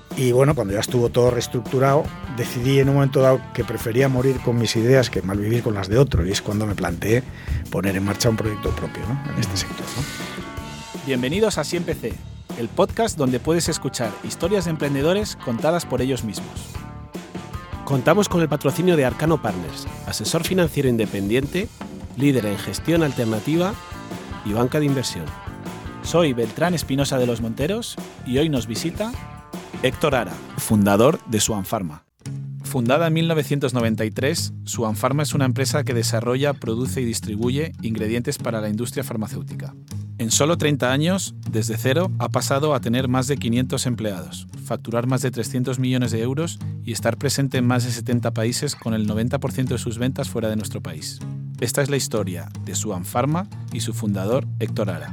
Y bueno, cuando ya estuvo todo reestructurado, decidí en un momento dado que prefería morir con mis ideas que malvivir con las de otro. Y es cuando me planteé poner en marcha un proyecto propio, ¿no?, en este sector, ¿no? Bienvenidos a Así Empecé, el podcast donde puedes escuchar historias de emprendedores contadas por ellos mismos. Contamos con el patrocinio de Arcano Partners, asesor financiero independiente, líder en gestión alternativa y banca de inversión. Soy Beltrán Espinosa de los Monteros y hoy nos visita Héctor Ara, fundador de Swan Pharma. Fundada en 1993, Swan Pharma es una empresa que desarrolla, produce y distribuye ingredientes para la industria farmacéutica. En solo 30 años, desde cero, ha pasado a tener más de 500 empleados, facturar más de 300 millones de euros y estar presente en más de 70 países con el 90% de sus ventas fuera de nuestro país. Esta es la historia de Swan Pharma y su fundador, Héctor Ara.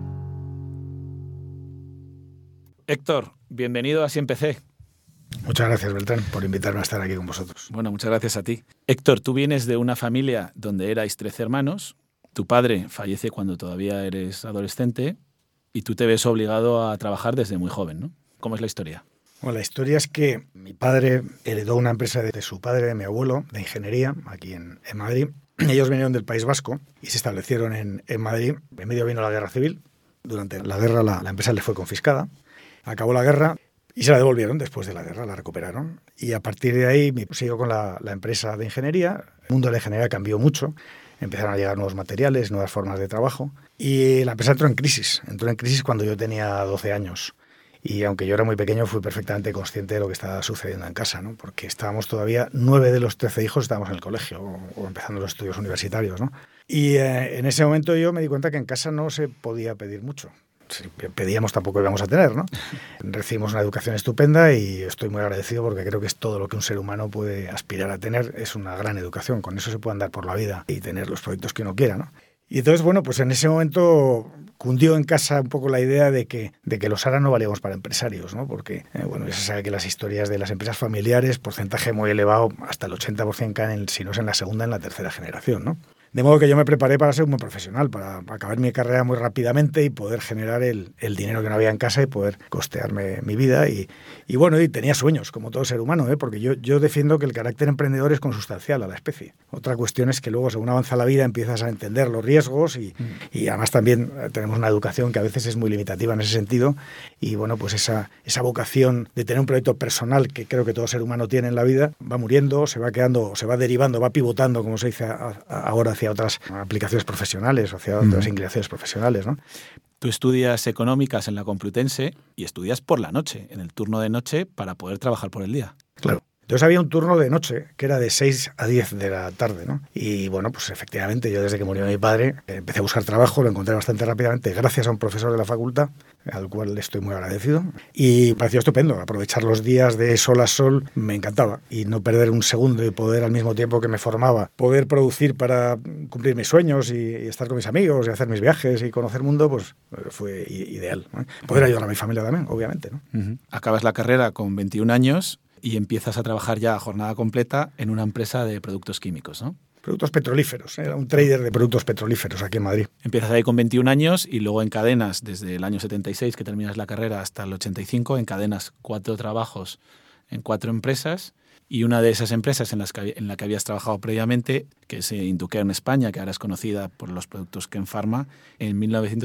Héctor, bienvenido a Así Empecé. Muchas gracias, Beltrán, por invitarme a estar aquí con vosotros. Bueno, muchas gracias a ti. Héctor, tú vienes de una familia donde erais 13 hermanos. Tu padre fallece cuando todavía eres adolescente y tú te ves obligado a trabajar desde muy joven, ¿no? ¿Cómo es la historia? Bueno, la historia es que mi padre heredó una empresa de su padre, de mi abuelo, de ingeniería, aquí en Madrid. Ellos vinieron del País Vasco y se establecieron en Madrid. En medio vino la Guerra Civil. Durante la guerra la empresa les fue confiscada. Acabó la guerra y se la devolvieron después de la guerra, la recuperaron. Y a partir de ahí siguió con la empresa de ingeniería. El mundo de la ingeniería cambió mucho. Empezaron a llegar nuevos materiales, nuevas formas de trabajo. Y la empresa entró en crisis. Entró en crisis cuando yo tenía 12 años. Y aunque yo era muy pequeño, fui perfectamente consciente de lo que estaba sucediendo en casa, ¿no? Porque estábamos todavía, 9 de los 13 hijos estábamos en el colegio o empezando los estudios universitarios, ¿no? Y en ese momento yo me di cuenta que en casa no se podía pedir mucho. Si pedíamos tampoco íbamos a tener, ¿no? Recibimos una educación estupenda y estoy muy agradecido porque creo que es todo lo que un ser humano puede aspirar a tener. Es una gran educación, con eso se puede andar por la vida y tener los proyectos que uno quiera, ¿no? Y entonces, bueno, pues en ese momento cundió en casa un poco la idea de que los Ara no valíamos para empresarios, ¿no? Porque, bueno, ya se sabe que las historias de las empresas familiares, porcentaje muy elevado, hasta el 80% caen, si no es en la segunda, en la tercera generación, ¿no? De modo que yo me preparé para ser un buen profesional, para acabar mi carrera muy rápidamente y poder generar el dinero que no había en casa y poder costearme mi vida. Y bueno, y tenía sueños, como todo ser humano, porque yo defiendo que el carácter emprendedor es consustancial a la especie. Otra cuestión es que luego, según avanza la vida, empiezas a entender los riesgos y además también tenemos una educación que a veces es muy limitativa en ese sentido. Y bueno, pues esa vocación de tener un proyecto personal que creo que todo ser humano tiene en la vida va muriendo, se va quedando, se va derivando, va pivotando, como se dice ahora, hacia otras aplicaciones profesionales, hacia otras inclinaciones profesionales, ¿no? Tú estudias económicas en la Complutense y estudias por la noche, en el turno de noche, para poder trabajar por el día. Claro. Entonces había un turno de noche que era de 6 a 10 de la tarde, ¿no? Y bueno, pues efectivamente yo desde que murió mi padre empecé a buscar trabajo, lo encontré bastante rápidamente gracias a un profesor de la facultad, al cual le estoy muy agradecido. Y me pareció estupendo, aprovechar los días de sol a sol me encantaba. Y no perder un segundo y poder al mismo tiempo que me formaba, poder producir para cumplir mis sueños y estar con mis amigos y hacer mis viajes y conocer el mundo, pues fue ideal, ¿no? Poder ayudar a mi familia también, obviamente, ¿no? Acabas la carrera con 21 años y empiezas a trabajar ya a jornada completa en una empresa de productos químicos, ¿no? Productos petrolíferos, era un trader de productos petrolíferos aquí en Madrid. Empiezas ahí con 21 años y luego encadenas desde el año 76, que terminas la carrera, hasta el 85, encadenas 4 trabajos en 4 empresas. Y una de esas empresas en la que habías trabajado previamente, que es Inducare en España, que ahora es conocida por los productos Ken Pharma, en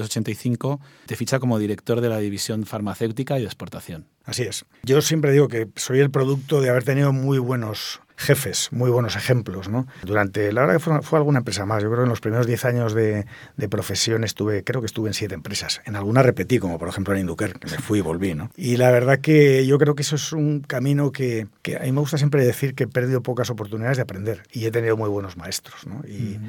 1985 te ficha como director de la división farmacéutica y de exportación. Así es. Yo siempre digo que soy el producto de haber tenido muy buenos jefes, muy buenos ejemplos, ¿no? Durante, la verdad que fue alguna empresa más. Yo creo que en los primeros 10 años de profesión creo que estuve en 7 empresas. En algunas repetí, como por ejemplo en Inducare, que me fui y volví, ¿no? Y la verdad que yo creo que eso es un camino que a mí me gusta siempre decir que he perdido pocas oportunidades de aprender y he tenido muy buenos maestros, ¿no?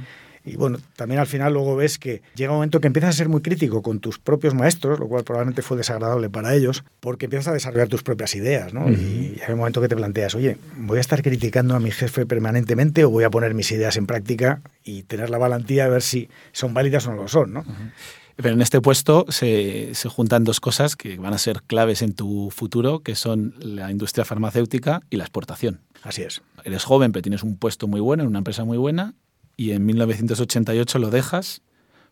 Y bueno, también al final luego ves que llega un momento que empiezas a ser muy crítico con tus propios maestros, lo cual probablemente fue desagradable para ellos, porque empiezas a desarrollar tus propias ideas, ¿no? Y hay un momento que te planteas, oye, ¿voy a estar criticando a mi jefe permanentemente o voy a poner mis ideas en práctica y tener la valentía de ver si son válidas o no lo son, ¿no? Pero en este puesto se juntan 2 cosas que van a ser claves en tu futuro, que son la industria farmacéutica y la exportación. Así es. Eres joven, pero tienes un puesto muy bueno en una empresa muy buena y en 1988 lo dejas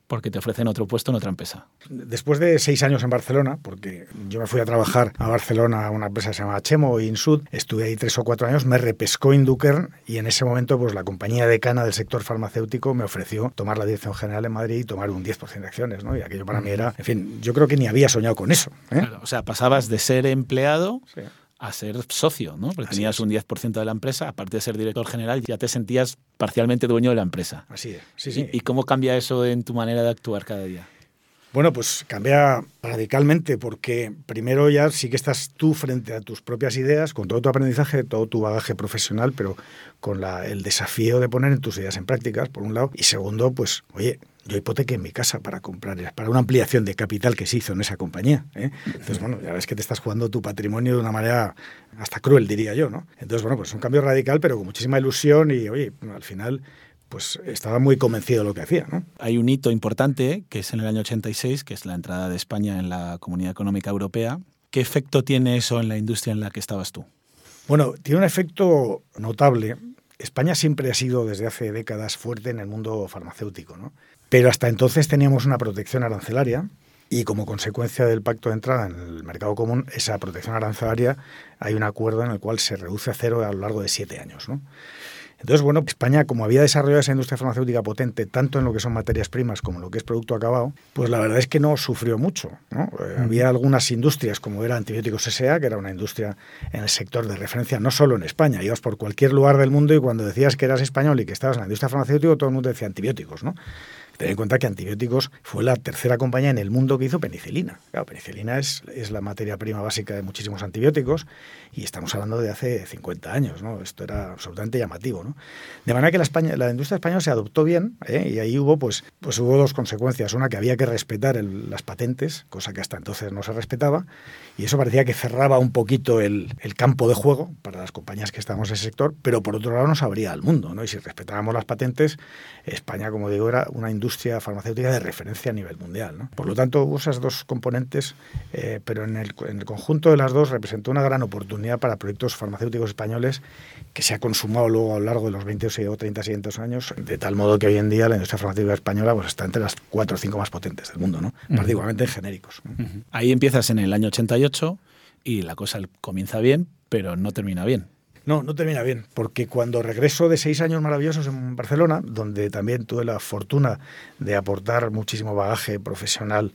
Porque te ofrecen otro puesto en otra empresa. Después de 6 años en Barcelona, porque yo me fui a trabajar a Barcelona a una empresa que se llama Chemo Insud, estuve ahí 3 o 4 años, me repescó Indukern y en ese momento pues la compañía decana del sector farmacéutico me ofreció tomar la dirección general en Madrid y tomar un 10% de acciones, ¿no? Y aquello para mí era, en fin, yo creo que ni había soñado con eso. Claro, o sea, pasabas de ser empleado Sí. a ser socio, ¿no? Porque Así tenías es. un 10% de la empresa, aparte de ser director general, ya te sentías parcialmente dueño de la empresa. Así es, sí, sí. ¿Y cómo cambia eso en tu manera de actuar cada día? Bueno, pues cambia radicalmente porque primero ya sí que estás tú frente a tus propias ideas, con todo tu aprendizaje, todo tu bagaje profesional, pero con el desafío de poner tus ideas en prácticas, por un lado. Y segundo, pues, oye, yo hipotequé mi casa para comprar, para una ampliación de capital que se hizo en esa compañía, ¿eh? Entonces, bueno, ya ves que te estás jugando tu patrimonio de una manera hasta cruel, diría yo, ¿no? Entonces, bueno, pues es un cambio radical, pero con muchísima ilusión y, oye, al final pues estaba muy convencido de lo que hacía, ¿no? Hay un hito importante, que es en el año 86, que es la entrada de España en la Comunidad Económica Europea. ¿Qué efecto tiene eso en la industria en la que estabas tú? Bueno, tiene un efecto notable. España siempre ha sido, desde hace décadas, fuerte en el mundo farmacéutico, ¿no? Pero hasta entonces teníamos una protección arancelaria y como consecuencia del pacto de entrada en el mercado común, esa protección arancelaria, hay un acuerdo en el cual se reduce a cero a lo largo de 7 años, ¿no? Entonces, bueno, España, como había desarrollado esa industria farmacéutica potente, tanto en lo que son materias primas como en lo que es producto acabado, pues la verdad es que no sufrió mucho, ¿no? Había algunas industrias, como era Antibióticos S.A., que era una industria en el sector de referencia, no solo en España. Ibas por cualquier lugar del mundo y cuando decías que eras español y que estabas en la industria farmacéutica, todo el mundo decía antibióticos, ¿no? Ten en cuenta que Antibióticos fue la tercera compañía en el mundo que hizo penicilina. Claro, penicilina es la materia prima básica de muchísimos antibióticos y estamos hablando de hace 50 años, ¿no? Esto era absolutamente llamativo, ¿no? De manera que la industria española se adoptó bien, ¿eh? Y ahí hubo hubo 2 consecuencias. Una, que había que respetar las patentes, cosa que hasta entonces no se respetaba, y eso parecía que cerraba un poquito el campo de juego para las compañías que estábamos en ese sector, pero por otro lado nos abría al mundo, ¿no? Y si respetábamos las patentes, España, como digo, era una industria farmacéutica de referencia a nivel mundial, ¿no? Por lo tanto, hubo esas 2 componentes, pero en el conjunto de las 2 representó una gran oportunidad para proyectos farmacéuticos españoles que se ha consumado luego a lo largo de los 20 o 30 siguientes años, de tal modo que hoy en día la industria farmacéutica española pues está entre las 4 o 5 más potentes del mundo, ¿no? Particularmente en genéricos, ¿no? Ahí empiezas en el año 88 y la cosa comienza bien, pero no termina bien. No termina bien, porque cuando regreso de 6 años maravillosos en Barcelona, donde también tuve la fortuna de aportar muchísimo bagaje profesional,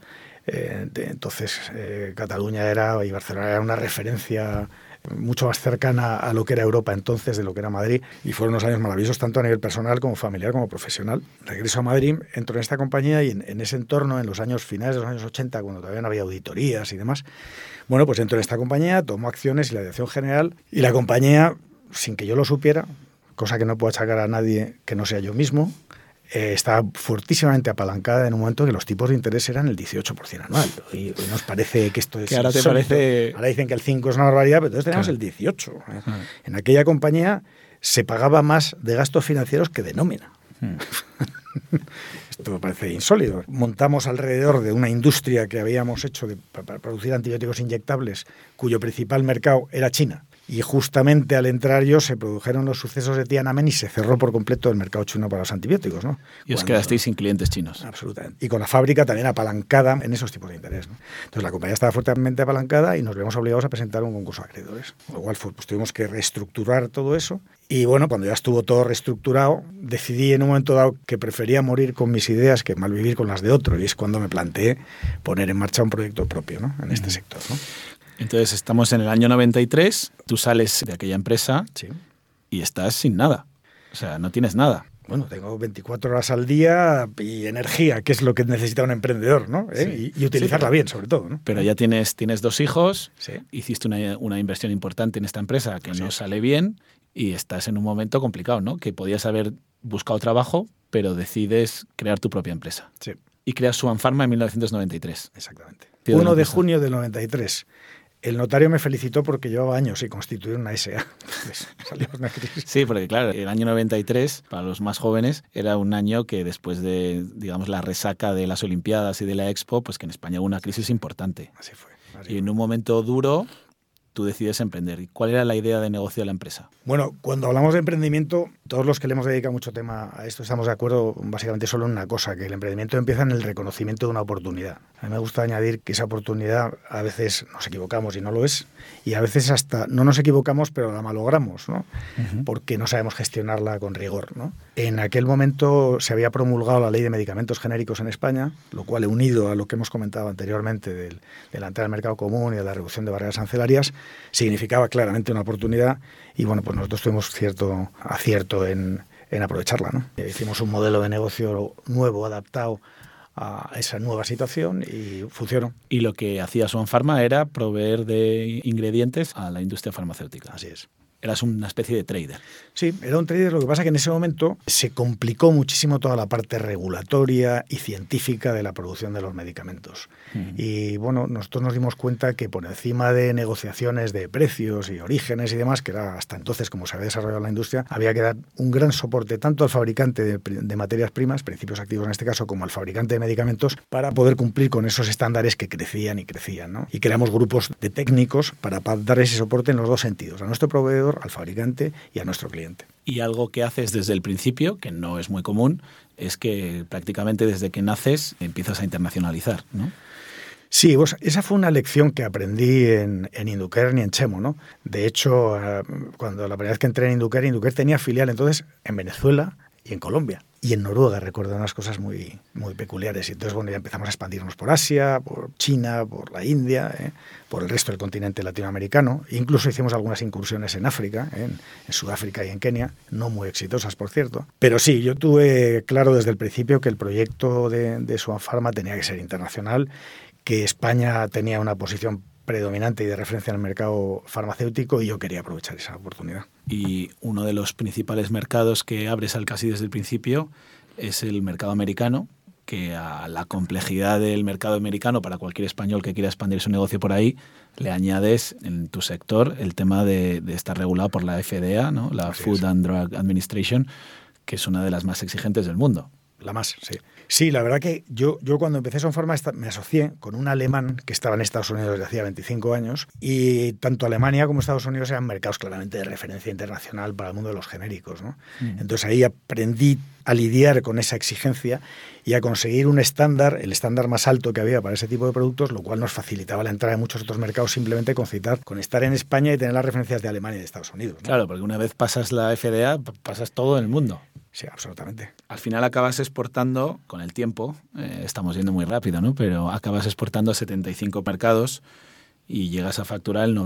entonces Cataluña y Barcelona era una referencia mucho más cercana a lo que era Europa entonces de lo que era Madrid, y fueron unos años maravillosos tanto a nivel personal como familiar como profesional. Regreso a Madrid, entro en esta compañía y en ese entorno, en los años finales de los años 80, cuando todavía no había auditorías y demás, bueno, pues entro en esta compañía, tomo acciones y la dirección general, y la compañía, sin que yo lo supiera, cosa que no puedo achacar a nadie que no sea yo mismo, estaba fuertísimamente apalancada en un momento que los tipos de interés eran el 18% anual. Y hoy nos parece que esto es... Que ahora te parece... Ahora dicen que el 5 es una barbaridad, pero entonces teníamos el 18. En aquella compañía se pagaba más de gastos financieros que de nómina. Esto me parece insólito. Montamos alrededor de una industria que habíamos hecho para producir antibióticos inyectables, cuyo principal mercado era China. Y justamente al entrar yo se produjeron los sucesos de Tiananmen y se cerró por completo el mercado chino para los antibióticos, ¿no? Y os quedasteis sin clientes chinos. Absolutamente. Y con la fábrica también apalancada en esos tipos de interés, ¿no? Entonces la compañía estaba fuertemente apalancada y nos vemos obligados a presentar un concurso de acreedores. Con lo cual pues tuvimos que reestructurar todo eso. Y bueno, cuando ya estuvo todo reestructurado, decidí en un momento dado que prefería morir con mis ideas que malvivir con las de otro. Y es cuando me planteé poner en marcha un proyecto propio, ¿no? En este sector, ¿no? Entonces estamos en el año 93, tú sales de aquella empresa Sí. y estás sin nada. O sea, no tienes nada. Bueno, tengo 24 horas al día y energía, que es lo que necesita un emprendedor, ¿no? Sí. Y utilizarla bien, sobre todo, ¿no? Pero ya tienes 2 hijos, Sí. hiciste una inversión importante en esta empresa que Así no es. sale bien y estás en un momento complicado, ¿no? Que podías haber buscado trabajo, pero decides crear tu propia empresa. Sí, Y creas Swan Pharma en 1993. exactamente. Sí, de la 1 de empresa. junio del 93. El notario me felicitó porque llevaba años y constituir una SA. Entonces, salimos de una crisis. Sí, porque claro, el año 93, para los más jóvenes, era un año que después de, digamos, la resaca de las Olimpiadas y de la Expo, pues que en España hubo una crisis importante. Así fue. Y en un momento duro, tú decides emprender. ¿Y cuál era la idea de negocio de la empresa? Bueno, cuando hablamos de emprendimiento, todos los que le hemos dedicado mucho tema a esto estamos de acuerdo básicamente solo en una cosa, que el emprendimiento empieza en el reconocimiento de una oportunidad. A mí me gusta añadir que esa oportunidad a veces nos equivocamos y no lo es, y a veces hasta no nos equivocamos pero la malogramos, ¿no? Porque no sabemos gestionarla con rigor, ¿no? En aquel momento se había promulgado la ley de medicamentos genéricos en España, lo cual, unido a lo que hemos comentado anteriormente de la entrada al mercado común y de la reducción de barreras arancelarias, significaba claramente una oportunidad y bueno, pues nosotros tuvimos cierto acierto en aprovecharla, ¿no? Hicimos un modelo de negocio nuevo, adaptado a esa nueva situación y funcionó. Y lo que hacía Swan Pharma era proveer de ingredientes a la industria farmacéutica. Así es. Eras una especie de trader. Sí, era un trader. Lo que pasa es que en ese momento se complicó muchísimo toda la parte regulatoria y científica de la producción de los medicamentos. Y bueno, nosotros nos dimos cuenta que por encima de negociaciones de precios y orígenes y demás, que era hasta entonces como se había desarrollado la industria, había que dar un gran soporte tanto al fabricante de materias primas, principios activos en este caso, como al fabricante de medicamentos, para poder cumplir con esos estándares que crecían y crecían, ¿no? Y creamos grupos de técnicos para dar ese soporte en los dos sentidos, a nuestro proveedor, al fabricante y a nuestro cliente. Y algo que haces desde el principio, que no es muy común, es que prácticamente desde que naces empiezas a internacionalizar, ¿no? Sí, pues esa fue una lección que aprendí en Inducare y en Chemo, ¿no? De hecho, cuando la primera vez que entré en Inducare tenía filial entonces en Venezuela y en Colombia. Y en Noruega, recuerdo unas cosas muy, muy peculiares. Y entonces, bueno, ya empezamos a expandirnos por Asia, por China, por la India, por el resto del continente latinoamericano. Incluso hicimos algunas incursiones en África, en Sudáfrica y en Kenia, no muy exitosas, por cierto. Pero sí, yo tuve claro desde el principio que el proyecto de Swan Pharma tenía que ser internacional, que España tenía una posición predominante y de referencia en el mercado farmacéutico y yo quería aprovechar esa oportunidad. Y uno de los principales mercados que abres al casi desde el principio es el mercado americano, que a la complejidad del mercado americano para cualquier español que quiera expandir su negocio por ahí, le añades en tu sector el tema de estar regulado por la FDA, ¿no? La Así Food es. and Drug Administration, que es una de las más exigentes del mundo. La más, sí. Sí, la verdad que yo cuando empecé Swan Pharma me asocié con un alemán que estaba en Estados Unidos desde hacía 25 años y tanto Alemania como Estados Unidos eran mercados claramente de referencia internacional para el mundo de los genéricos, ¿no? Entonces ahí aprendí a lidiar con esa exigencia y a conseguir un estándar, el estándar más alto que había para ese tipo de productos, lo cual nos facilitaba la entrada en muchos otros mercados simplemente con estar en España y tener las referencias de Alemania y de Estados Unidos, ¿no? Claro, porque una vez pasas la FDA, pasas todo en el mundo. Sí, absolutamente. Al final acabas exportando, con el tiempo, estamos yendo muy rápido, ¿no? Pero acabas exportando a 75 mercados y llegas a facturar el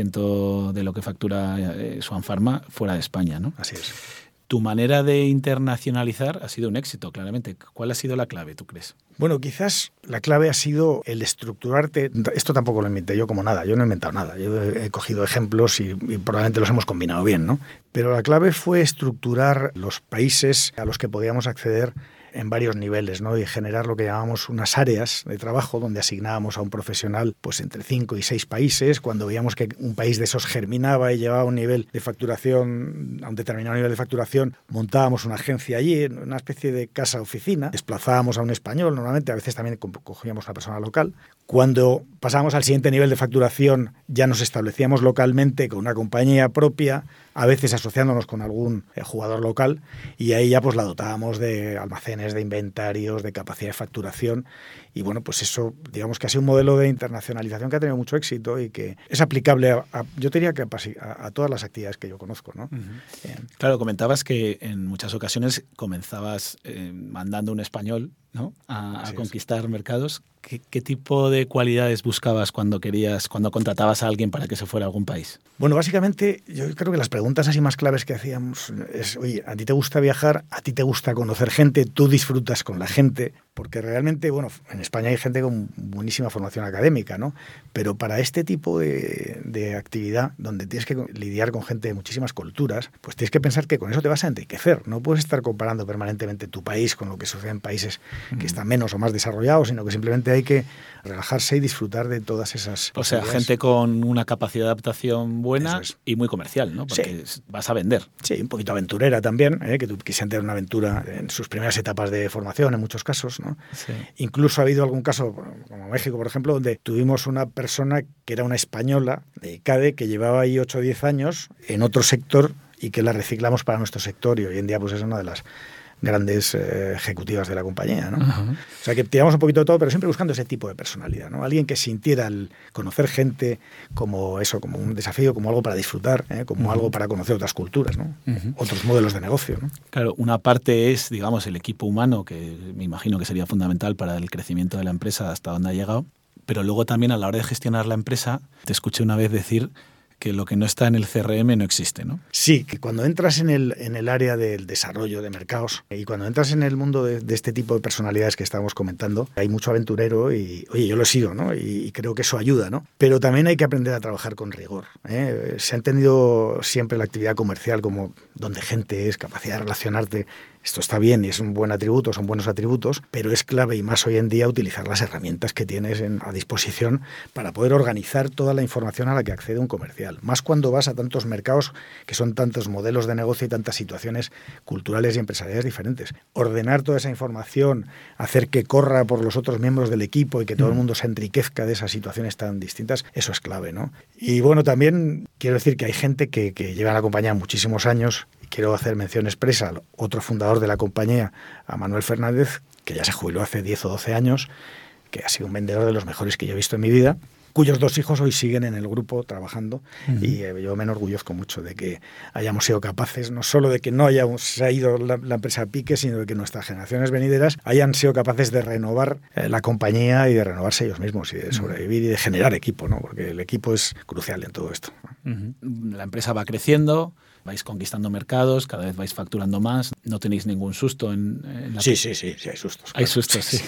90% de lo que factura Swan Pharma fuera de España, ¿no? Así es. Tu manera de internacionalizar ha sido un éxito, claramente. ¿Cuál ha sido la clave, tú crees? Bueno, quizás la clave ha sido el estructurarte. Esto tampoco lo inventé yo como nada, yo no he inventado nada. Yo he cogido ejemplos y probablemente los hemos combinado bien, ¿no? Pero la clave fue estructurar los países a los que podíamos acceder en varios niveles, ¿no? Y generar lo que llamamos unas áreas de trabajo donde asignábamos a un profesional pues entre 5 y 6 países. Cuando veíamos que un país de esos germinaba y llevaba un nivel de facturación, a un determinado nivel de facturación, montábamos una agencia allí, una especie de casa-oficina, desplazábamos a un español, normalmente a veces también cogíamos a una persona local. Cuando pasábamos al siguiente nivel de facturación ya nos establecíamos localmente con una compañía propia, a veces asociándonos con algún jugador local, y ahí ya pues la dotábamos de almacenes, de inventarios, de capacidad de facturación. Y bueno, pues eso, digamos que ha sido un modelo de internacionalización que ha tenido mucho éxito y que es aplicable yo diría que a todas las actividades que yo conozco, ¿no? Claro, comentabas que en muchas ocasiones comenzabas mandando un español, ¿no? a conquistar mercados. ¿Qué tipo de cualidades buscabas cuando contratabas a alguien para que se fuera a algún país? Bueno, básicamente yo creo que las preguntas así más claves que hacíamos es, oye, ¿a ti te gusta viajar? ¿A ti te gusta conocer gente? ¿Tú disfrutas con la gente? Porque realmente, bueno, en España hay gente con buenísima formación académica, ¿no? Pero para este tipo de actividad, donde tienes que lidiar con gente de muchísimas culturas, pues tienes que pensar que con eso te vas a enriquecer. No puedes estar comparando permanentemente tu país con lo que sucede en países que están menos o más desarrollados, sino que simplemente hay que relajarse y disfrutar de todas esas O sea, gente con una capacidad de adaptación buena y muy comercial, ¿no? Porque vas a vender. Sí, un poquito aventurera también, que tú quisieras tener una aventura en sus primeras etapas de formación, en muchos casos, ¿no? Sí. Incluso ha habido algún caso, como México, por ejemplo, donde tuvimos una persona que era una española de CADE que llevaba ahí 8 o 10 años en otro sector y que la reciclamos para nuestro sector, y hoy en día pues es una de las grandes ejecutivas de la compañía, ¿no? Uh-huh. O sea, que tiramos un poquito de todo, pero siempre buscando ese tipo de personalidad, ¿no? Alguien que sintiera el conocer gente como eso, como un desafío, como algo para disfrutar, como algo para conocer otras culturas, ¿no? Otros modelos de negocio, ¿no? Claro, una parte es, digamos, el equipo humano, que me imagino que sería fundamental para el crecimiento de la empresa hasta donde ha llegado, pero luego también a la hora de gestionar la empresa, te escuché una vez decir que lo que no está en el CRM no existe, ¿no? Sí, que cuando entras en el área del desarrollo de mercados y cuando entras en el mundo de este tipo de personalidades que estábamos comentando, hay mucho aventurero y, oye, yo lo sigo, ¿no? Y creo que eso ayuda, ¿no? Pero también hay que aprender a trabajar con rigor, ¿eh? Se ha entendido siempre la actividad comercial como donde gente es, capacidad de relacionarte. Esto está bien y es un buen atributo, son buenos atributos, pero es clave y más hoy en día utilizar las herramientas que tienes a disposición para poder organizar toda la información a la que accede un comercial. Más cuando vas a tantos mercados que son tantos modelos de negocio y tantas situaciones culturales y empresariales diferentes. Ordenar toda esa información, hacer que corra por los otros miembros del equipo y que todo el mundo se enriquezca de esas situaciones tan distintas, eso es clave, ¿no? Y bueno, también quiero decir que hay gente que lleva en la compañía muchísimos años. Quiero hacer mención expresa al otro fundador de la compañía, a Manuel Fernández, que ya se jubiló hace 10 o 12 años, que ha sido un vendedor de los mejores que yo he visto en mi vida, cuyos 2 hijos hoy siguen en el grupo trabajando. Y yo me enorgullezco mucho de que hayamos sido capaces, no solo de que no se ha ido la empresa a pique, sino de que nuestras generaciones venideras hayan sido capaces de renovar la compañía y de renovarse ellos mismos y de sobrevivir y de generar equipo, ¿no? Porque el equipo es crucial en todo esto. La empresa va creciendo, vais conquistando mercados, cada vez vais facturando más, no tenéis ningún susto en la... Sí, hay sustos. Hay claro. sustos, sí.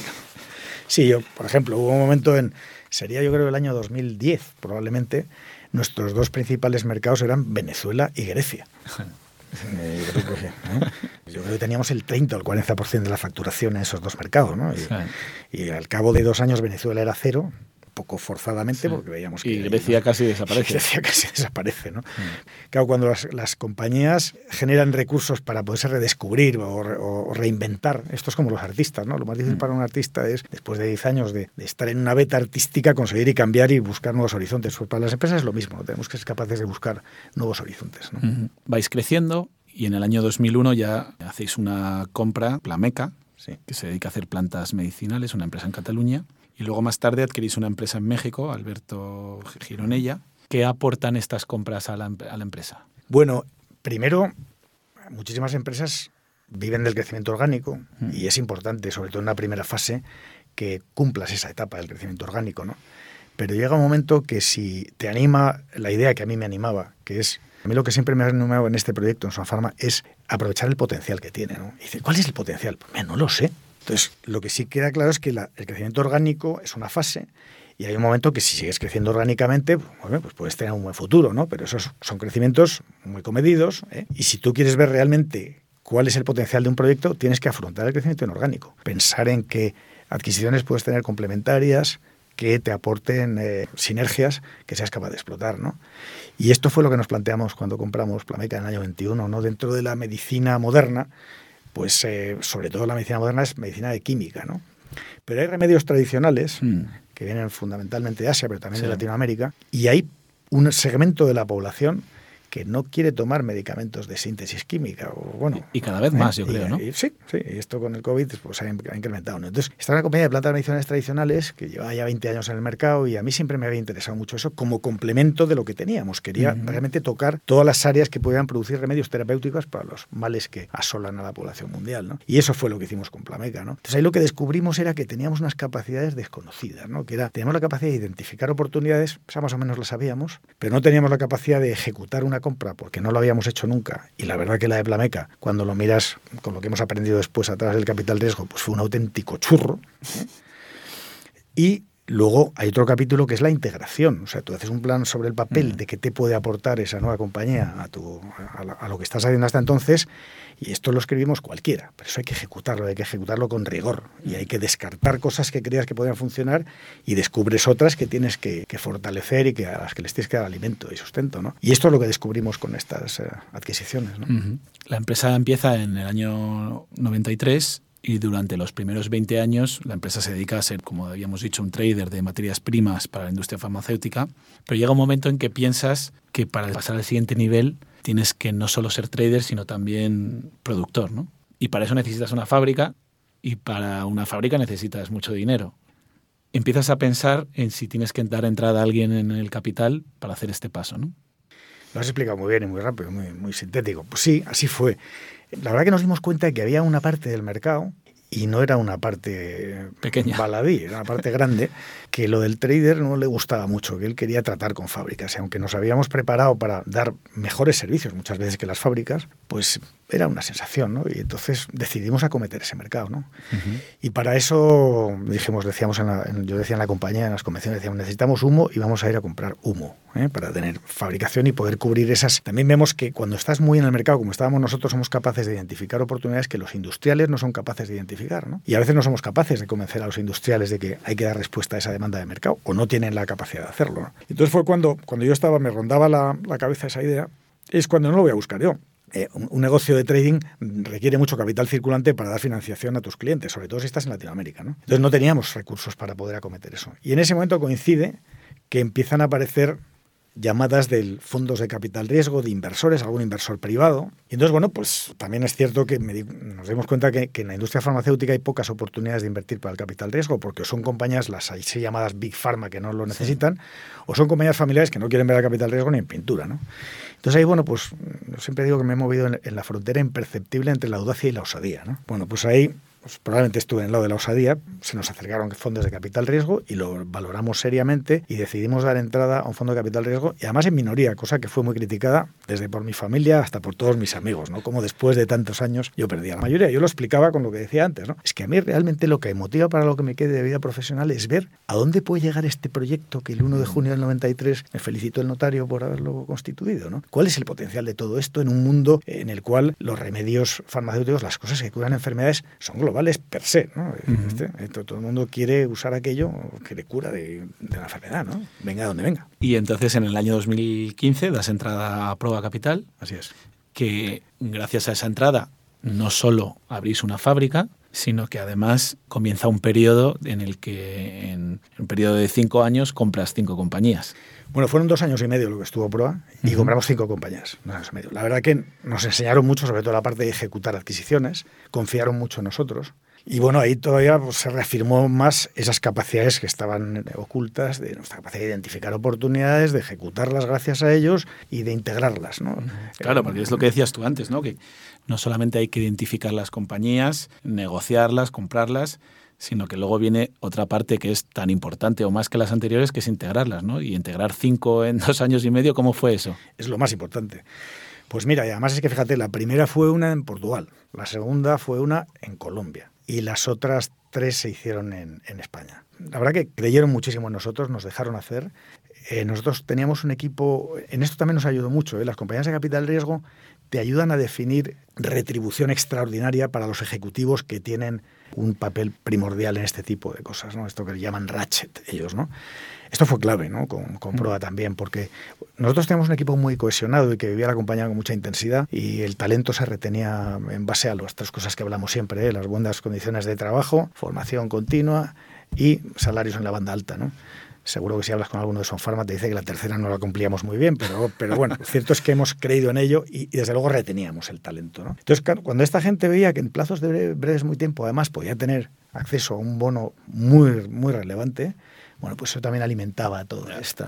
Sí, yo, por ejemplo, hubo un momento sería yo creo el año 2010 probablemente, nuestros 2 principales mercados eran Venezuela y Grecia. Yo creo que teníamos el 30 o el 40% de la facturación en esos 2 mercados, ¿no? Y al cabo de 2 años Venezuela era 0, poco forzadamente, porque veíamos que... Y Grecia casi desaparece. Grecia casi desaparece, ¿no? Claro, cuando las compañías generan recursos para poderse redescubrir o reinventar, esto es como los artistas, ¿no? Lo más difícil para un artista es, después de 10 años de estar en una beta artística, conseguir y cambiar y buscar nuevos horizontes. Pues para las empresas es lo mismo, ¿no? Tenemos que ser capaces de buscar nuevos horizontes, ¿no? Vais creciendo y en el año 2001 ya hacéis una compra, Plameca, que se dedica a hacer plantas medicinales, una empresa en Cataluña. Y luego más tarde adquirís una empresa en México, Alberto Gironella. ¿Qué aportan estas compras a la empresa? Bueno, primero, muchísimas empresas viven del crecimiento orgánico y es importante, sobre todo en una primera fase, que cumplas esa etapa del crecimiento orgánico, ¿no? Pero llega un momento que si te anima la idea que a mí me animaba, que es... A mí lo que siempre me ha animado en este proyecto, en Suanfarma, es aprovechar el potencial que tiene, ¿no? Y dice, ¿cuál es el potencial? Pues no lo sé. Entonces, lo que sí queda claro es que el crecimiento orgánico es una fase y hay un momento que si sigues creciendo orgánicamente, bueno, pues puedes tener un buen futuro, ¿no? Pero esos son crecimientos muy comedidos, ¿eh? Y si tú quieres ver realmente cuál es el potencial de un proyecto, tienes que afrontar el crecimiento inorgánico. Pensar en qué adquisiciones puedes tener complementarias, que te aporten sinergias que seas capaz de explotar, ¿no? Y esto fue lo que nos planteamos cuando compramos Plameca en el año 21, ¿no? Dentro de la medicina moderna, pues sobre todo la medicina moderna es medicina de química, ¿no? Pero hay remedios tradicionales que vienen fundamentalmente de Asia, pero también de Latinoamérica, y hay un segmento de la población que no quiere tomar medicamentos de síntesis química. O, bueno, y cada vez más, yo creo, ¿no? Sí, y esto con el COVID pues, ha incrementado, ¿no? Entonces, esta es una compañía de plantas medicinales tradicionales que lleva ya 20 años en el mercado y a mí siempre me había interesado mucho eso como complemento de lo que teníamos. Quería realmente tocar todas las áreas que pudieran producir remedios terapéuticos para los males que asolan a la población mundial, ¿no? Y eso fue lo que hicimos con Plameca, ¿no? Entonces ahí lo que descubrimos era que teníamos unas capacidades desconocidas, ¿no? Teníamos la capacidad de identificar oportunidades, esa más o menos la sabíamos, pero no teníamos la capacidad de ejecutar una compra porque no lo habíamos hecho nunca. Y la verdad que la de Plameca, cuando lo miras con lo que hemos aprendido después a través del capital riesgo, pues fue un auténtico churro, ¿eh? Y luego hay otro capítulo que es la integración. O sea, tú haces un plan sobre el papel de qué te puede aportar esa nueva compañía a lo que estás haciendo hasta entonces, y esto lo escribimos cualquiera, pero eso hay que ejecutarlo con rigor, y hay que descartar cosas que creías que podían funcionar y descubres otras que tienes que fortalecer y a las que les tienes que dar alimento y sustento, ¿no? Y esto es lo que descubrimos con estas adquisiciones, ¿no? La empresa empieza en el año 93 y durante los primeros 20 años la empresa se dedica a ser, como habíamos dicho, un trader de materias primas para la industria farmacéutica, pero llega un momento en que piensas que para pasar al siguiente nivel tienes que no solo ser trader, sino también productor, ¿no? Y para eso necesitas una fábrica, y para una fábrica necesitas mucho dinero. Empiezas a pensar en si tienes que dar entrada a alguien en el capital para hacer este paso, ¿no? Lo has explicado muy bien y muy rápido, muy sintético. Pues sí, así fue. La verdad que nos dimos cuenta de que había una parte del mercado, y no era una parte pequeña, baladí, era una parte grande, que lo del trader no le gustaba mucho, que él quería tratar con fábricas. Y aunque nos habíamos preparado para dar mejores servicios muchas veces que las fábricas, pues era una sensación, ¿no? Y entonces decidimos acometer ese mercado, ¿no? Uh-huh. Y para eso yo decía en la compañía, en las convenciones, decíamos, necesitamos humo y vamos a ir a comprar humo, para tener fabricación y poder cubrir esas. También vemos que cuando estás muy en el mercado, como estábamos nosotros, somos capaces de identificar oportunidades que los industriales no son capaces de identificar, ¿no? Y a veces no somos capaces de convencer a los industriales de que hay que dar respuesta a esa demanda de mercado, o no tienen la capacidad de hacerlo, ¿no? Entonces fue cuando yo me rondaba la cabeza esa idea, es cuando no lo voy a buscar yo. Un negocio de trading requiere mucho capital circulante para dar financiación a tus clientes, sobre todo si estás en Latinoamérica, ¿no? Entonces no teníamos recursos para poder acometer eso. Y en ese momento coincide que empiezan a aparecer llamadas de fondos de capital riesgo, de inversores, algún inversor privado. Y entonces, bueno, pues también es cierto que nos dimos cuenta que en la industria farmacéutica hay pocas oportunidades de invertir para el capital riesgo, porque son compañías, las así llamadas Big Pharma, que no lo necesitan, o son compañías familiares que no quieren ver el capital riesgo ni en pintura, ¿no? Entonces ahí, bueno, pues yo siempre digo que me he movido en la frontera imperceptible entre la audacia y la osadía, ¿no? Bueno, pues ahí pues probablemente estuve en el lado de la osadía, se nos acercaron fondos de capital riesgo y lo valoramos seriamente y decidimos dar entrada a un fondo de capital riesgo, y además en minoría, cosa que fue muy criticada desde por mi familia hasta por todos mis amigos, ¿no? Como después de tantos años yo perdía la mayoría. Yo lo explicaba con lo que decía antes, ¿no? Es que a mí realmente lo que motiva para lo que me quede de vida profesional es ver a dónde puede llegar este proyecto que el 1 de junio del 93 me felicitó el notario por haberlo constituido, ¿no? ¿Cuál es el potencial de todo esto en un mundo en el cual los remedios farmacéuticos, las cosas que curan enfermedades, son globales per se, ¿no? Uh-huh. Todo el mundo quiere usar aquello que le cura de la enfermedad, ¿no? Venga donde venga. Y entonces en el año 2015 das entrada a Proba Capital. Así es. Que gracias a esa entrada no solo abrís una fábrica, sino que además comienza un periodo en el que en un periodo de 5 años compras 5 compañías. Bueno, fueron 2 años y medio lo que estuvo Proa y compramos 5 compañías. 2 años y medio. La verdad que nos enseñaron mucho, sobre todo la parte de ejecutar adquisiciones, confiaron mucho en nosotros. Y bueno, ahí todavía pues, se reafirmó más esas capacidades que estaban ocultas, de nuestra capacidad de identificar oportunidades, de ejecutarlas gracias a ellos y de integrarlas, ¿no? Claro, porque es lo que decías tú antes, ¿no? Que no solamente hay que identificar las compañías, negociarlas, comprarlas, sino que luego viene otra parte que es tan importante o más que las anteriores, que es integrarlas, ¿no? Y integrar 5 en 2 años y medio, ¿cómo fue eso? Es lo más importante. Pues mira, y además es que fíjate, la primera fue una en Portugal, la segunda fue una en Colombia y las otras 3 se hicieron en España. La verdad que creyeron muchísimo en nosotros, nos dejaron hacer. Nosotros teníamos un equipo, en esto también nos ayudó mucho, ¿eh? Las compañías de capital riesgo te ayudan a definir retribución extraordinaria para los ejecutivos que tienen un papel primordial en este tipo de cosas, ¿no? Esto que llaman ratchet ellos, ¿no? Esto fue clave, ¿no? Con Proa también, porque nosotros teníamos un equipo muy cohesionado y que vivía la compañía con mucha intensidad, y el talento se retenía en base a las 3 cosas que hablamos siempre, ¿eh? Las buenas condiciones de trabajo, formación continua y salarios en la banda alta, ¿no? Seguro que si hablas con alguno de Sonfarma te dice que la tercera no la cumplíamos muy bien, pero bueno, lo cierto es que hemos creído en ello y desde luego reteníamos el talento, ¿no? Entonces, claro, cuando esta gente veía que en plazos de breves muy tiempo además podía tener acceso a un bono muy, muy relevante, bueno, pues eso también alimentaba toda esta.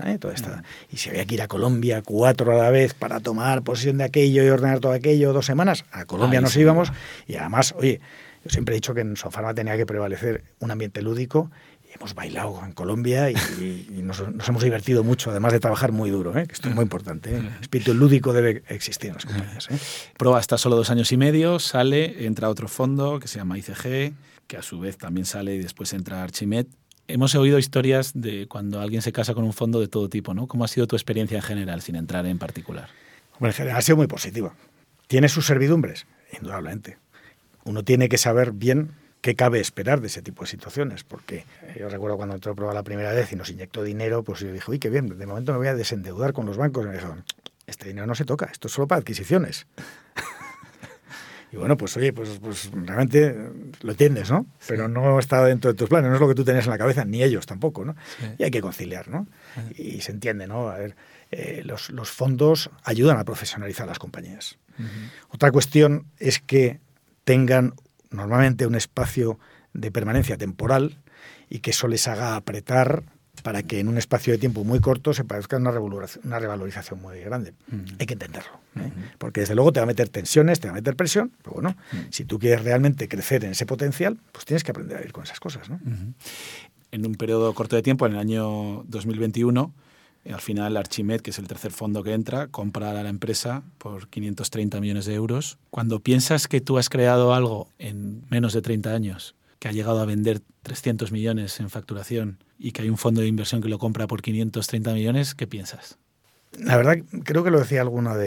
Y si había que ir a Colombia 4 a la vez para tomar posesión de aquello y ordenar todo aquello 2 semanas, a Colombia nos íbamos. Y además, oye, yo siempre he dicho que en Sonfarma tenía que prevalecer un ambiente lúdico. Hemos bailado en Colombia y nos hemos divertido mucho, además de trabajar muy duro, que esto es muy importante. El espíritu lúdico debe existir en las compañías. Proa está solo 2 años y medio, sale, entra otro fondo que se llama ICG, que a su vez también sale y después entra Archimed. Hemos oído historias de cuando alguien se casa con un fondo de todo tipo, ¿no? ¿Cómo ha sido tu experiencia en general, sin entrar en particular? Bueno, en general ha sido muy positiva. ¿Tiene sus servidumbres? Indudablemente. Uno tiene que saber bien qué cabe esperar de ese tipo de situaciones, porque yo recuerdo cuando entró a Proa la primera vez y nos inyectó dinero, pues yo dije, uy, qué bien, de momento me voy a desendeudar con los bancos. Y me dijeron, este dinero no se toca, esto es solo para adquisiciones. Y bueno, pues oye, pues realmente lo entiendes, ¿no? Sí. Pero no está dentro de tus planes, no es lo que tú tenías en la cabeza, ni ellos tampoco, ¿no? Sí. Y hay que conciliar, ¿no? Sí. Y se entiende, ¿no? A ver, los fondos ayudan a profesionalizar las compañías. Otra cuestión es que tengan normalmente un espacio de permanencia temporal y que eso les haga apretar para que en un espacio de tiempo muy corto se parezca una revalorización muy grande. Hay que entenderlo, ¿eh? Porque desde luego te va a meter tensiones, te va a meter presión, pero bueno, si tú quieres realmente crecer en ese potencial, pues tienes que aprender a ir con esas cosas, ¿no? En un periodo corto de tiempo, en el año 2021, al final Archimed, que es el tercer fondo que entra, compra a la empresa por 530 millones de euros. Cuando piensas que tú has creado algo en menos de 30 años, que ha llegado a vender 300 millones en facturación y que hay un fondo de inversión que lo compra por 530 millones, ¿qué piensas? La verdad, creo que lo decía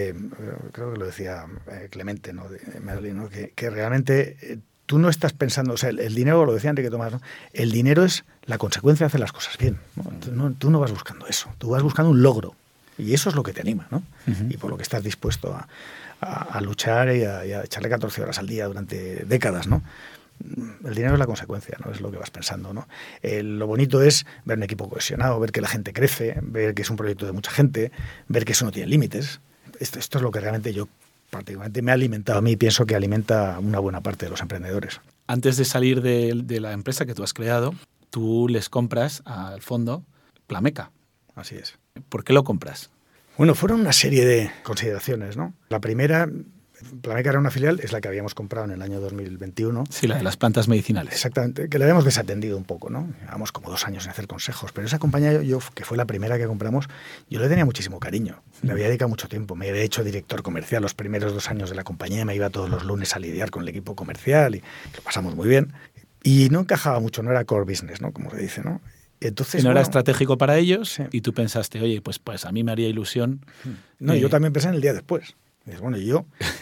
Clemente, ¿no? De Madrid, ¿no? Que realmente tú no estás pensando, o sea, el dinero, lo decía Enrique Tomás, ¿no? El dinero es la consecuencia de hacer las cosas bien, ¿no? Tú no vas buscando eso, tú vas buscando un logro y eso es lo que te anima, ¿no? Y por lo que estás dispuesto a luchar y a echarle 14 horas al día durante décadas, ¿no? El dinero es la consecuencia, no es lo que vas pensando, ¿no? Lo bonito es ver un equipo cohesionado, ver que la gente crece, ver que es un proyecto de mucha gente, ver que eso no tiene límites. Esto es lo que realmente yo particularmente me ha alimentado a mí, pienso que alimenta una buena parte de los emprendedores. Antes de salir de la empresa que tú has creado, tú les compras al fondo Plameca. Así es. ¿Por qué lo compras? Bueno, fueron una serie de consideraciones, ¿no? La primera, Plameca era una filial, es la que habíamos comprado en el año 2021. Sí, la de las plantas medicinales. Exactamente, que la habíamos desatendido un poco, ¿no? Llevamos como 2 años en hacer consejos, pero esa compañía, yo que fue la primera que compramos, yo le tenía muchísimo cariño, le había dedicado mucho tiempo, me había hecho director comercial los primeros 2 años de la compañía, me iba todos los lunes a lidiar con el equipo comercial y lo pasamos muy bien. Y no encajaba mucho, no era core business, ¿no? Como se dice, ¿no? Entonces, no era estratégico para ellos, sí. Y tú pensaste, oye, pues a mí me haría ilusión. No, yo también pensé en el día después. Dices, bueno, yo...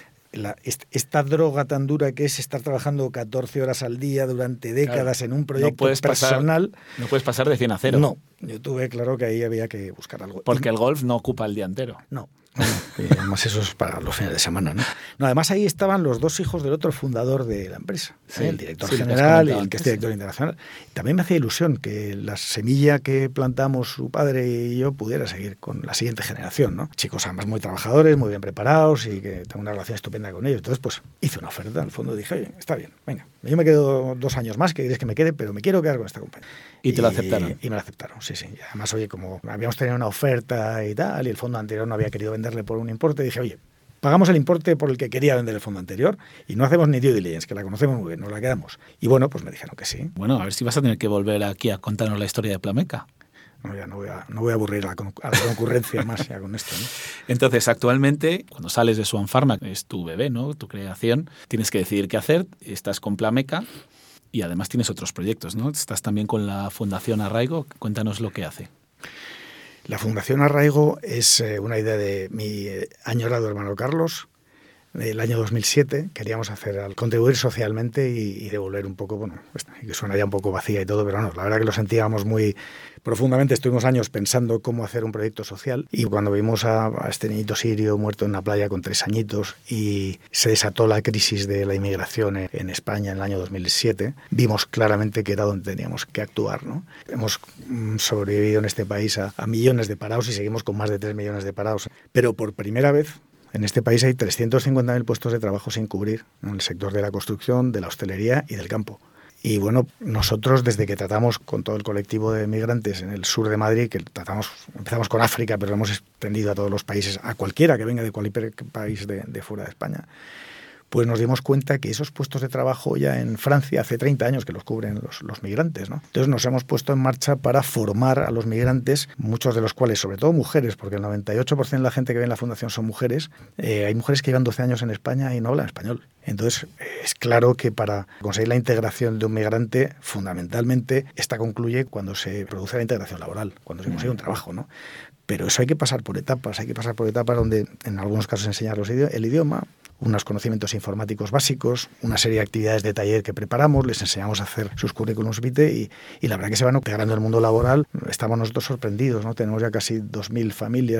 esta droga tan dura que es estar trabajando 14 horas al día durante décadas, claro, en un proyecto personal... No puedes pasar de 100 a 0. No, yo tuve claro que ahí había que buscar algo. Porque el golf no ocupa el día entero. No. Además eso es para los fines de semana, ¿no? Además ahí estaban los 2 hijos del otro fundador de la empresa, sí, el director general y el que es director internacional. También me hacía ilusión que la semilla que plantamos su padre y yo pudiera seguir con la siguiente generación, ¿no? Chicos además muy trabajadores, muy bien preparados y que tengo una relación estupenda con ellos. Entonces pues hice una oferta, al fondo dije, oye, está bien, venga, yo me quedo 2 años más, que quieres que me quede, pero me quiero quedar con esta compañía. ¿Y te lo aceptaron? Y me lo aceptaron, sí. Y además, oye, como habíamos tenido una oferta y tal, y el fondo anterior no había querido venderle por un importe, dije, oye, pagamos el importe por el que quería vender el fondo anterior y no hacemos ni due diligence, que la conocemos muy bien, nos la quedamos. Y bueno, pues me dijeron que sí. Bueno, a ver si vas a tener que volver aquí a contarnos la historia de Plameca. No, ya no voy a aburrir a la concurrencia más ya con esto, ¿no? Entonces, actualmente, cuando sales de Swan Pharma, es tu bebé, ¿no? Tu creación, tienes que decidir qué hacer, estás con Plameca y además tienes otros proyectos, ¿no? Estás también con la Fundación Arraigo, cuéntanos lo que hace. La Fundación Arraigo es una idea de mi añorado hermano Carlos. El año 2007 queríamos contribuir socialmente y devolver un poco, bueno, que suena ya un poco vacía y todo, pero no, la verdad que lo sentíamos muy profundamente. Estuvimos años pensando cómo hacer un proyecto social y cuando vimos a este niñito sirio muerto en una playa con 3 añitos y se desató la crisis de la inmigración en España en el año 2007, vimos claramente que era donde teníamos que actuar, ¿no? Hemos sobrevivido en este país a millones de parados y seguimos con más de 3 millones de parados, pero por primera vez en este país hay 350.000 puestos de trabajo sin cubrir en el sector de la construcción, de la hostelería y del campo. Y bueno, nosotros desde que tratamos con todo el colectivo de migrantes en el sur de Madrid, que empezamos con África, pero lo hemos extendido a todos los países, a cualquiera que venga de cualquier país de fuera de España, pues nos dimos cuenta que esos puestos de trabajo ya en Francia hace 30 años que los cubren los migrantes, ¿no? Entonces nos hemos puesto en marcha para formar a los migrantes, muchos de los cuales, sobre todo mujeres, porque el 98% de la gente que ve en la Fundación son mujeres. Hay mujeres que llevan 12 años en España y no hablan español. Entonces es claro que para conseguir la integración de un migrante, fundamentalmente, esta concluye cuando se produce la integración laboral, cuando se consigue un trabajo, ¿no? Pero eso hay que pasar por etapas donde en algunos casos enseñar el idioma, unos conocimientos informáticos básicos, una serie de actividades de taller que preparamos, les enseñamos a hacer sus currículums vitae y la verdad que se van integrando en el mundo laboral. Estamos nosotros sorprendidos, ¿no? Tenemos ya casi 2.000 familias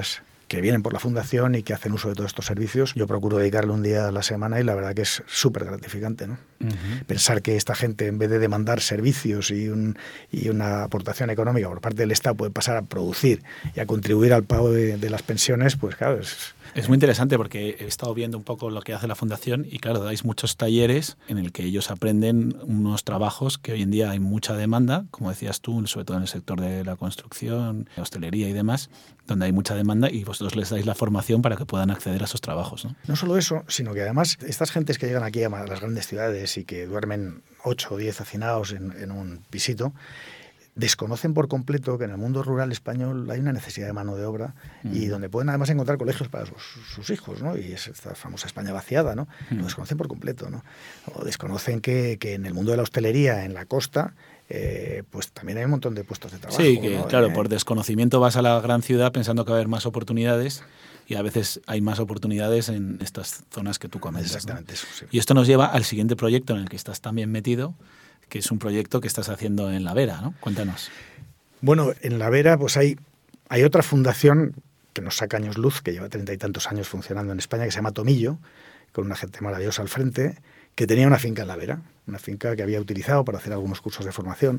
que vienen por la fundación y que hacen uso de todos estos servicios. Yo procuro dedicarle un día a la semana y la verdad que es súper gratificante, ¿no? Pensar que esta gente, en vez de demandar servicios y una aportación económica por parte del Estado, puede pasar a producir y a contribuir al pago de las pensiones, pues claro, es muy interesante porque he estado viendo un poco lo que hace la Fundación y claro, dais muchos talleres en el que ellos aprenden unos trabajos que hoy en día hay mucha demanda, como decías tú, sobre todo en el sector de la construcción, hostelería y demás, donde hay mucha demanda y vosotros les dais la formación para que puedan acceder a esos trabajos, ¿no? No solo eso, sino que además estas gentes que llegan aquí a las grandes ciudades y que duermen 8 o 10 hacinados en un pisito, desconocen por completo que en el mundo rural español hay una necesidad de mano de obra y donde pueden además encontrar colegios para sus hijos, ¿no? Y es esta famosa España vaciada, ¿no? Lo desconocen por completo, ¿no? O desconocen que en el mundo de la hostelería, en la costa, pues también hay un montón de puestos de trabajo. Sí, que ¿no? claro, por desconocimiento vas a la gran ciudad pensando que va a haber más oportunidades y a veces hay más oportunidades en estas zonas que tú comentas. Exactamente, ¿no? eso, sí. Y esto nos lleva al siguiente proyecto en el que estás también metido, que es un proyecto que estás haciendo en La Vera, ¿no? Cuéntanos. Bueno, en La Vera pues hay otra fundación que nos saca años luz, que lleva 30 y tantos años funcionando en España, que se llama Tomillo, con una gente maravillosa al frente, que tenía una finca en La Vera, una finca que había utilizado para hacer algunos cursos de formación.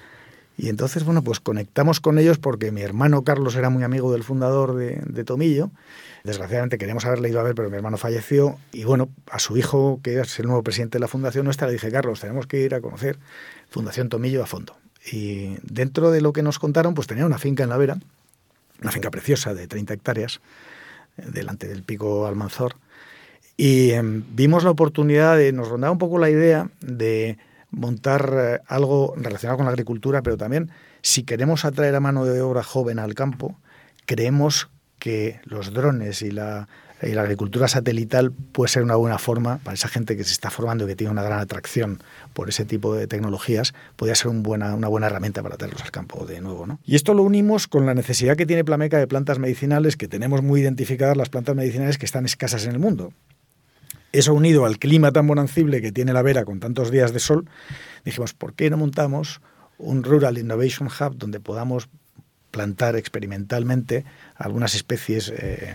Y entonces, bueno, pues conectamos con ellos porque mi hermano Carlos era muy amigo del fundador de Tomillo. Desgraciadamente queríamos haberle ido a ver, pero mi hermano falleció. Y bueno, a su hijo, que es el nuevo presidente de la fundación nuestra, le dije, Carlos, tenemos que ir a conocer Fundación Tomillo a fondo. Y dentro de lo que nos contaron, pues tenía una finca en La Vera, una finca preciosa de 30 hectáreas, delante del Pico Almanzor. Y vimos la oportunidad nos rondaba un poco la idea de montar algo relacionado con la agricultura, pero también, si queremos atraer a mano de obra joven al campo, creemos que los drones y la agricultura satelital puede ser una buena forma para esa gente que se está formando y que tiene una gran atracción por ese tipo de tecnologías, podría ser una buena herramienta para traerlos al campo de nuevo, ¿no? Y esto lo unimos con la necesidad que tiene Plameca de plantas medicinales, que tenemos muy identificadas las plantas medicinales que están escasas en el mundo. Eso unido al clima tan bonancible que tiene La Vera con tantos días de sol, dijimos, ¿por qué no montamos un Rural Innovation Hub donde podamos plantar experimentalmente algunas especies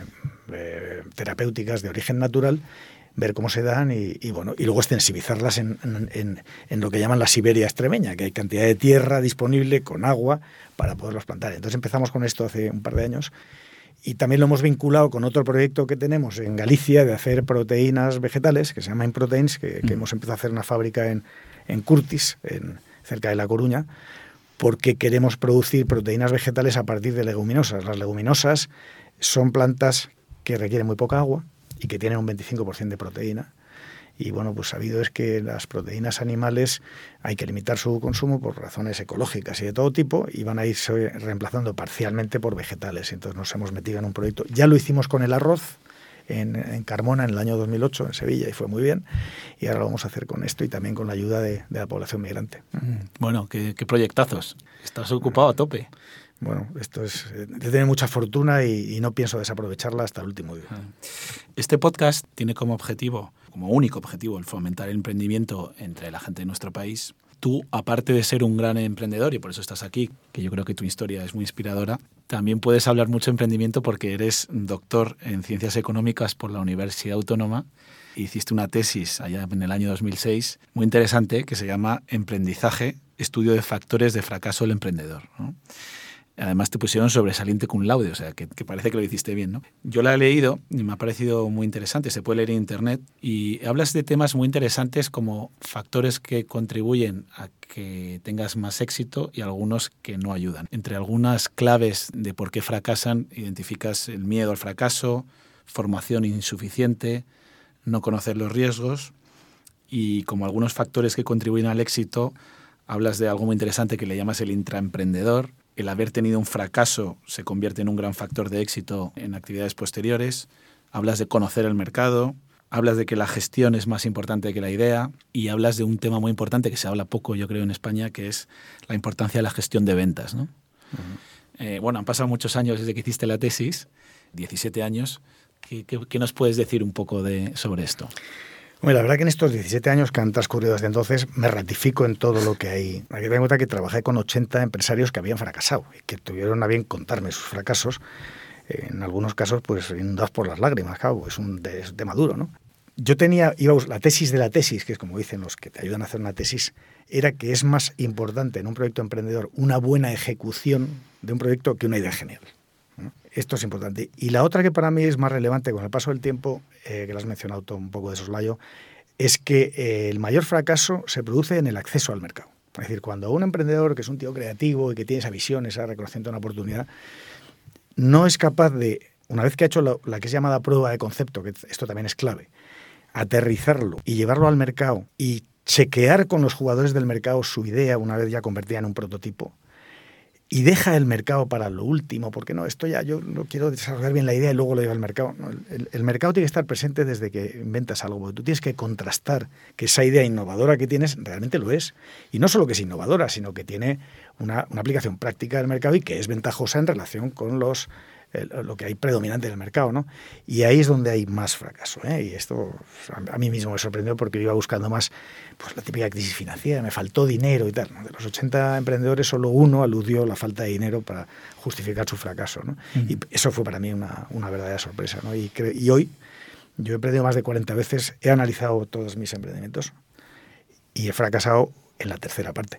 terapéuticas de origen natural, ver cómo se dan y luego extensivizarlas en lo que llaman la Siberia extremeña, que hay cantidad de tierra disponible con agua para poderlos plantar. Entonces empezamos con esto hace un par de años. Y también lo hemos vinculado con otro proyecto que tenemos en Galicia de hacer proteínas vegetales, que se llama InProteins, que hemos empezado a hacer una fábrica en Curtis, cerca de La Coruña, porque queremos producir proteínas vegetales a partir de leguminosas. Las leguminosas son plantas que requieren muy poca agua y que tienen un 25% de proteína. Y bueno, pues sabido es que las proteínas animales hay que limitar su consumo por razones ecológicas y de todo tipo y van a irse reemplazando parcialmente por vegetales. Entonces nos hemos metido en un proyecto. Ya lo hicimos con el arroz en Carmona en el año 2008, en Sevilla, y fue muy bien. Y ahora lo vamos a hacer con esto y también con la ayuda de la población migrante. Bueno, qué proyectazos. Estás ocupado a tope. Bueno, esto es de tener mucha fortuna y no pienso desaprovecharla hasta el último día. Este podcast tiene como objetivo, como único objetivo, el fomentar el emprendimiento entre la gente de nuestro país. Tú, aparte de ser un gran emprendedor, y por eso estás aquí, que yo creo que tu historia es muy inspiradora, también puedes hablar mucho de emprendimiento porque eres doctor en Ciencias Económicas por la Universidad Autónoma. Hiciste una tesis allá en el año 2006 muy interesante que se llama Emprendizaje, estudio de factores de fracaso del emprendedor, ¿no? Además te pusieron sobresaliente cum laude, o sea, que parece que lo hiciste bien, ¿no? Yo la he leído y me ha parecido muy interesante, se puede leer en internet, y hablas de temas muy interesantes como factores que contribuyen a que tengas más éxito y algunos que no ayudan. Entre algunas claves de por qué fracasan, identificas el miedo al fracaso, formación insuficiente, no conocer los riesgos, y como algunos factores que contribuyen al éxito, hablas de algo muy interesante que le llamas el intraemprendedor. El haber tenido un fracaso se convierte en un gran factor de éxito en actividades posteriores. Hablas de conocer el mercado, hablas de que la gestión es más importante que la idea y hablas de un tema muy importante que se habla poco, yo creo, en España, que es la importancia de la gestión de ventas, ¿no? Bueno, han pasado muchos años desde que hiciste la tesis, 17 años. ¿Qué nos puedes decir un poco sobre esto? Bueno, la verdad que en estos 17 años que han transcurrido desde entonces me ratifico en todo lo que hay. Hay que tener en cuenta que trabajé con 80 empresarios que habían fracasado y que tuvieron a bien contarme sus fracasos. en algunos casos pues inundados por las lágrimas, claro, es un tema duro, ¿no? Yo la tesis de la tesis, que es como dicen los que te ayudan a hacer una tesis, era que es más importante en un proyecto emprendedor una buena ejecución de un proyecto que una idea genial, ¿no? Esto es importante. Y la otra que para mí es más relevante con el paso del tiempo, que lo has mencionado todo un poco de soslayo, es que el mayor fracaso se produce en el acceso al mercado. Es decir, cuando un emprendedor que es un tío creativo y que tiene esa visión, esa reconocimiento de una oportunidad, no es capaz de, una vez que ha hecho la que es llamada prueba de concepto, que esto también es clave, aterrizarlo y llevarlo al mercado y chequear con los jugadores del mercado su idea una vez ya convertida en un prototipo, y deja el mercado para lo último, porque no, esto ya yo no quiero desarrollar bien la idea y luego lo llevo al mercado. No, el mercado tiene que estar presente desde que inventas algo, porque tú tienes que contrastar que esa idea innovadora que tienes realmente lo es. Y no solo que es innovadora, sino que tiene una aplicación práctica del mercado y que es ventajosa en relación con lo que hay predominante en el mercado, ¿no? Y ahí es donde hay más fracaso, ¿eh? Y esto a mí mismo me sorprendió porque yo iba buscando más pues la típica crisis financiera, me faltó dinero y tal, ¿no? De los 80 emprendedores solo uno aludió la falta de dinero para justificar su fracaso, ¿no? Y eso fue para mí una verdadera sorpresa, ¿no? Y hoy yo he emprendido más de 40 veces, he analizado todos mis emprendimientos y he fracasado en la tercera parte.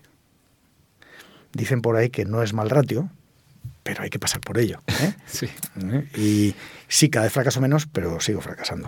Dicen por ahí que no es mal ratio, pero hay que pasar por ello, ¿eh? Sí. Y sí, cada vez fracaso menos, pero sigo fracasando.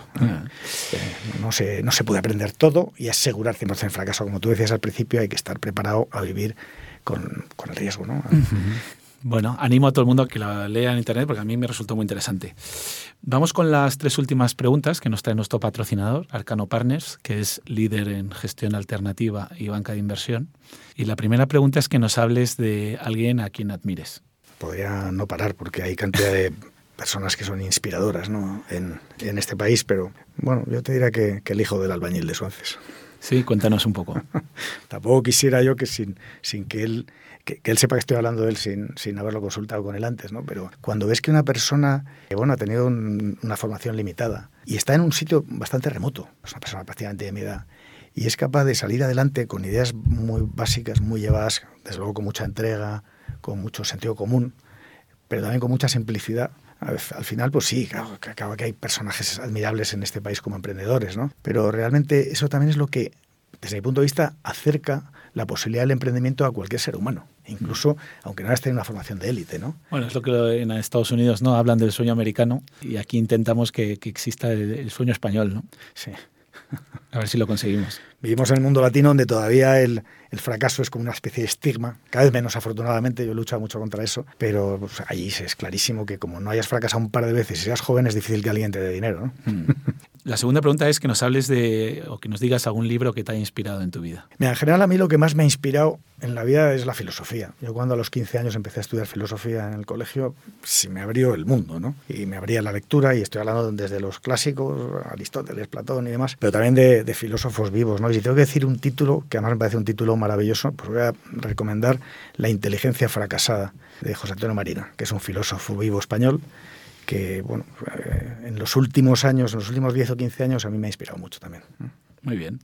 No se puede aprender todo y asegurar 100% fracaso. Como tú decías al principio, hay que estar preparado a vivir con el riesgo, ¿no? Bueno, animo a todo el mundo a que la lea en internet porque a mí me resultó muy interesante. Vamos con las 3 últimas preguntas que nos trae nuestro patrocinador, Arcano Partners, que es líder en gestión alternativa y banca de inversión. Y la primera pregunta es que nos hables de alguien a quien admires. Podría no parar porque hay cantidad de personas que son inspiradoras, ¿no? en este país, pero bueno, yo te diría que el hijo del albañil de Suances. Sí, cuéntanos un poco. Tampoco quisiera yo que sin que él sepa que estoy hablando de él sin haberlo consultado con él antes, ¿no? Pero cuando ves que una persona ha tenido una formación limitada y está en un sitio bastante remoto, es una persona prácticamente de mi edad, y es capaz de salir adelante con ideas muy básicas, muy llevadas, desde luego con mucha entrega, con mucho sentido común, pero también con mucha simplicidad. Al final, pues sí, claro que hay personajes admirables en este país como emprendedores, ¿no? Pero realmente eso también es lo que, desde mi punto de vista, acerca la posibilidad del emprendimiento a cualquier ser humano, incluso aunque no hayas tenido una formación de élite, ¿no? Bueno, es lo que en Estados Unidos no hablan del sueño americano y aquí intentamos que exista el sueño español, ¿no? Sí. A ver si lo conseguimos. Vivimos en el mundo latino donde todavía el fracaso es como una especie de estigma, cada vez menos afortunadamente, yo he luchado mucho contra eso, pero pues, allí es clarísimo que como no hayas fracasado un par de veces y seas joven es difícil que alguien te dé dinero, ¿no? La segunda pregunta es que nos hables o que nos digas algún libro que te haya inspirado en tu vida. Mira, en general a mí lo que más me ha inspirado en la vida es la filosofía. Yo cuando a los 15 años empecé a estudiar filosofía en el colegio, sí me abrió el mundo, ¿no? Y me abría la lectura, y estoy hablando desde los clásicos, Aristóteles, Platón y demás, pero también de filósofos vivos, ¿no? Y si tengo que decir un título, que además me parece un título maravilloso, pues voy a recomendar La inteligencia fracasada, de José Antonio Marina, que es un filósofo vivo español, que bueno, en los últimos 10 o 15 años a mí me ha inspirado mucho también. Muy bien.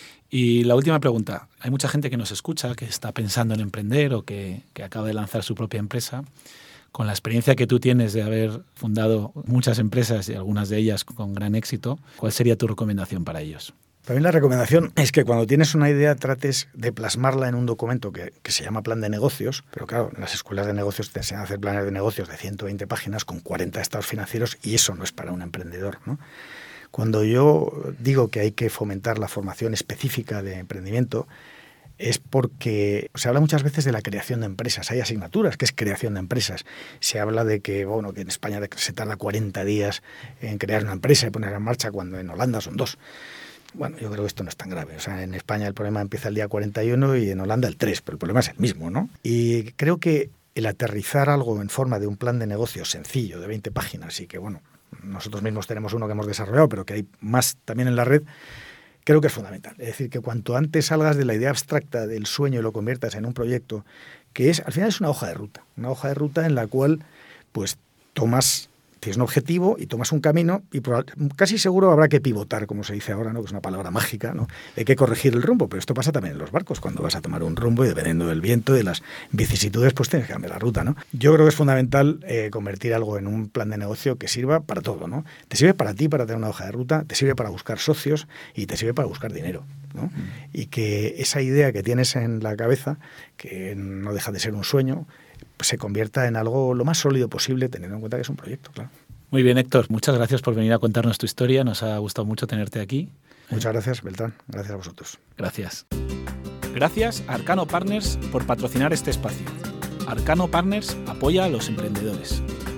Y la última pregunta. Hay mucha gente que nos escucha, que está pensando en emprender o que acaba de lanzar su propia empresa. Con la experiencia que tú tienes de haber fundado muchas empresas y algunas de ellas con gran éxito, ¿cuál sería tu recomendación para ellos? Para mí la recomendación es que cuando tienes una idea trates de plasmarla en un documento que se llama plan de negocios, pero claro, en las escuelas de negocios te enseñan a hacer planes de negocios de 120 páginas con 40 estados financieros y eso no es para un emprendedor, ¿no? Cuando yo digo que hay que fomentar la formación específica de emprendimiento es porque se habla muchas veces de la creación de empresas. Hay asignaturas que es creación de empresas. Se habla de que, que en España se tarda 40 días en crear una empresa y ponerla en marcha cuando en Holanda son 2. Bueno, yo creo que esto no es tan grave. O sea, en España el problema empieza el día 41 y en Holanda el 3, pero el problema es el mismo, ¿no? Y creo que el aterrizar algo en forma de un plan de negocio sencillo, de 20 páginas, y que, bueno, nosotros mismos tenemos uno que hemos desarrollado, pero que hay más también en la red, creo que es fundamental. Es decir, que cuanto antes salgas de la idea abstracta del sueño y lo conviertas en un proyecto que al final es una hoja de ruta en la cual pues tienes un objetivo y tomas un camino y casi seguro habrá que pivotar, como se dice ahora, ¿no? Que es una palabra mágica, ¿no? Hay que corregir el rumbo, pero esto pasa también en los barcos, cuando vas a tomar un rumbo y dependiendo del viento y de las vicisitudes, pues tienes que cambiar la ruta, ¿no? Yo creo que es fundamental convertir algo en un plan de negocio que sirva para todo, ¿no? Te sirve para ti, para tener una hoja de ruta, te sirve para buscar socios y te sirve para buscar dinero, ¿no? Y que esa idea que tienes en la cabeza, que no deja de ser un sueño, pues se convierta en algo lo más sólido posible, teniendo en cuenta que es un proyecto, claro. Muy bien, Héctor. Muchas gracias por venir a contarnos tu historia. Nos ha gustado mucho tenerte aquí. Muchas gracias, Beltrán. Gracias a vosotros. Gracias. Gracias a Arcano Partners por patrocinar este espacio. Arcano Partners apoya a los emprendedores.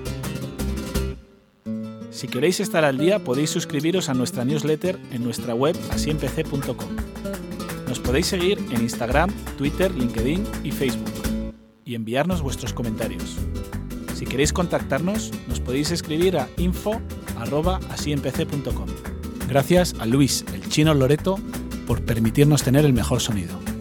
Si queréis estar al día, podéis suscribiros a nuestra newsletter en nuestra web asiempecé.com. Nos podéis seguir en Instagram, Twitter, LinkedIn y Facebook y enviarnos vuestros comentarios. Si queréis contactarnos, nos podéis escribir a info@asiempecé.com. Gracias a Luis, el Chino Loreto, por permitirnos tener el mejor sonido.